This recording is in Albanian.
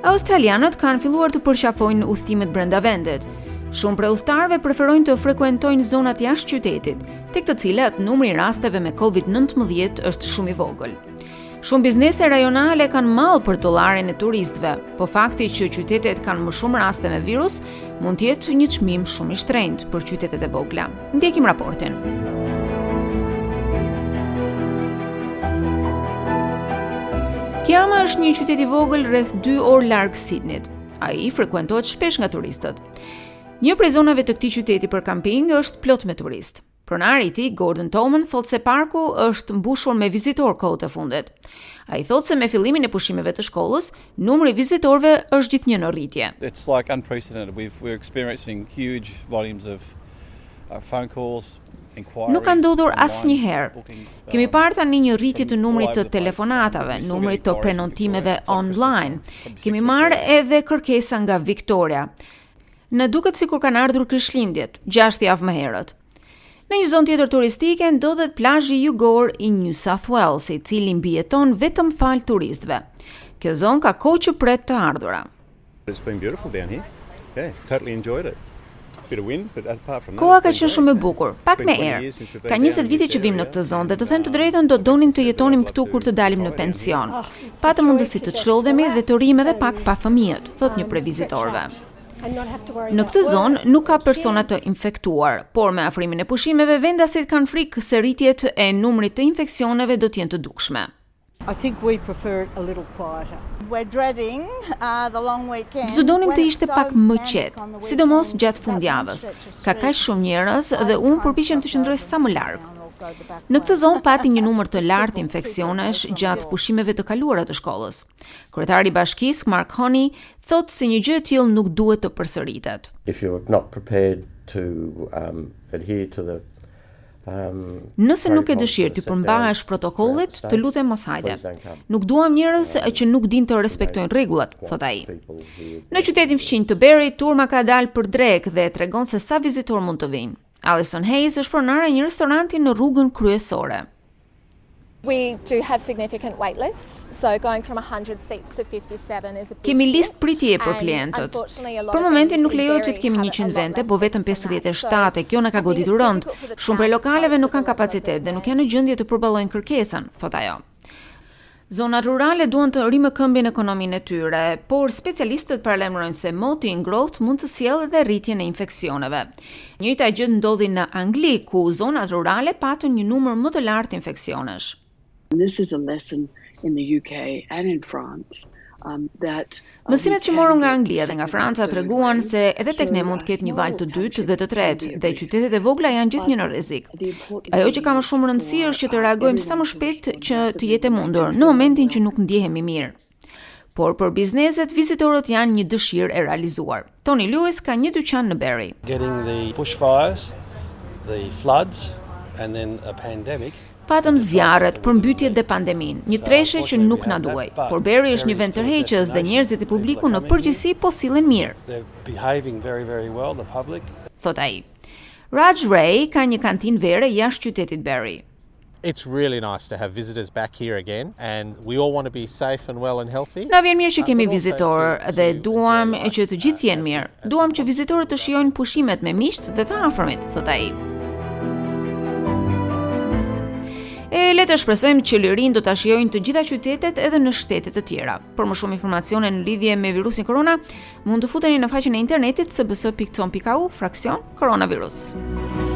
Australianët kanë filluar të përqafojnë udhëtimet brenda vendit. Shumë prej udhëtarëve preferojnë të frekuentojnë zonat jashtë qytetit, tek të cilat numri i rasteve me COVID-19 është shumë i vogël. Shumë biznese rajonale kanë mall për dollarin e turistëve, po fakti që qytetet kanë më shumë raste me virus mund të jetë një çmim shumë i shtrenjtë për qytetet e vogla. Ndjekim raportin. Kiama është një qytet i vogël rreth 2 orë larg Sydneyt. Ai frekuentohet shpesh nga turistët. Një prej zonave të këtij qyteti për kamping është plot me turistë. Pronari i tij, Gordon Tolman, thotë se parku është mbushur me vizitorë kohët e fundit. Ai thotë se me fillimin e pushimeve të shkollës, numri i vizitorëve është gjithnjë në rritje. It's like unprecedented. We're experiencing huge volumes of phone calls. Nuk ka ndodhur asnjëherë. Kemi parë tani një rritje të numrit të telefonatave, numrit të prenotimeve online. Kemi marrë edhe kërkesa nga Victoria. Në duket sikur kanë ardhur Krishtlindjet, 6 javë më herët. Në një zonë tjetër turistike ndodhet plazhi jugor i New South Wales, i cili mbijeton vetëm fal turistëve. Kjo zonë ka kohë që pret të ardhura. It's been beautiful down here. Yeah, totally enjoyed it. Koha ka qenë shumë e bukur, pak me erë. Ka 20 vite që vim në këtë zonë dhe të them të drejtën do donim të jetonim këtu kur të dalim në pension. Patëm mundësi të çlodhemi dhe të rrim edhe pak pa fëmijët, thot një prej vizitorëve. Në këtë zonë nuk ka persona të infektuar, por me afrimin e pushimeve vendasit kanë frikë se rritjet e numrit të infeksioneve do të jenë të dukshme. I think we prefer it a little quieter. We're dreading the long weekend. Do donim të ishte pak më qetë, sidomos gjatë fundjavës. Ka kaq shumë njerëz dhe unë përpiqem të qëndroj sa më larg. Në këtë zonë pati një numër të lartë infeksionesh gjatë pushimeve të kaluara të shkollës. Kryetari i bashkisë, Mark Honey, thotë se një gjë e tillë nuk duhet të përsëritet. If you're not prepared to adhere to the Nëse nuk e dëshirë të përmbahesh protokollit, të lutem mos hajde. Nuk duam njerëz që nuk din të respektojnë rregullat, thot ai. Në qytetin fqinj të Berry, turma ka dalë për drek dhe tregon se sa vizitor mund të vinë. Alison Hayes është pronare e një restoranti në rrugën kryesore. We do have significant wait lists, so going from 100 seats to 57 is a big Kemi listë pritje për klientët. Për momentin nuk lejohet që të kemi 100 vende, po vetëm 57 e kjo na ka goditur rënd. Shumë prej lokaleve nuk kanë kapacitet dhe nuk janë në gjendje të përballojnë kërkesën, thot ajo. Zonat rurale duan të rimëkëmbin ekonominë e tyre, por specialistët paralajmërojnë se moti i ngrohtë mund të sjellë edhe rritjen e infeksioneve. Njëjta gjë ndodhi në Angli, ku zonat rurale patën një numër më të lartë infeksionesh. This is a lesson in the UK and in France. Mësimet që morën nga Anglia dhe nga Franca treguan se edhe tek ne mund të ketë një valë të dytë dhe të tretë, dhe qytetet e vogla janë gjithnjë në rrezik. Ajo që ka më shumë rëndësi është që të reagojmë sa më shpejt që të jetë e mundur, në momentin që nuk ndjehemi mirë. Por për bizneset, vizitorët janë një dëshirë e realizuar. Tony Lewis ka një dyqan në Berry. Getting the bushfires, the floods and then a pandemic. Patëm zjarret, përmbytjet dhe pandemin, një treshe që nuk na duaj. Por Berry është një vend tërheqës dhe njerëzit e publiku në përgjithësi po sillen mirë. Thot ai. Raj Ray ka një kantinë vere jashtë qytetit Berry. It's really nice to have visitors back here again and we all want to be safe and well and healthy. Na vjen mirë që kemi vizitorë dhe duam që të gjithë jenë mirë. Duam që vizitorët të shijojnë pushimet me miqt dhe të afërmit, thot ai. Le të shpresojmë që lirin do ta shijojnë të gjitha qytetet edhe në shtete të tjera. Për më shumë informacione në lidhje me virusin korona, mund të futeni në faqen e internetit sbs.com.au/koronavirus.